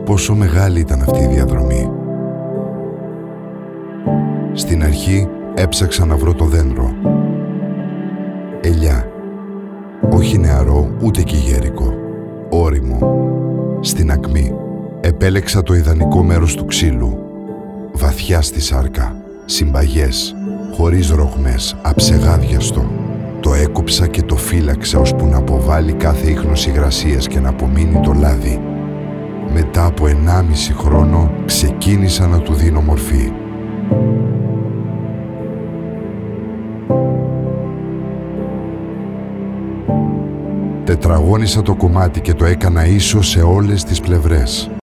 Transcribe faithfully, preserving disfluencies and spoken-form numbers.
Πόσο μεγάλη ήταν αυτή η διαδρομή. Στην αρχή έψαξα να βρω το δέντρο. Ελιά. Όχι νεαρό, ούτε κυγέρικο. Ώριμο. Στην ακμή. Επέλεξα το ιδανικό μέρος του ξύλου. Βαθιά στη σάρκα. Συμπαγές. Χωρίς ρογμές. Αψεγάδιαστο. Το έκοψα και το φύλαξα ώσπου να αποβάλει κάθε ίχνος υγρασίας και να απομείνει το λάδι. Μετά από ενάμιση χρόνο ξεκίνησα να του δίνω μορφή. Τετραγώνησα το κομμάτι και το έκανα ίσο σε όλες τις πλευρές.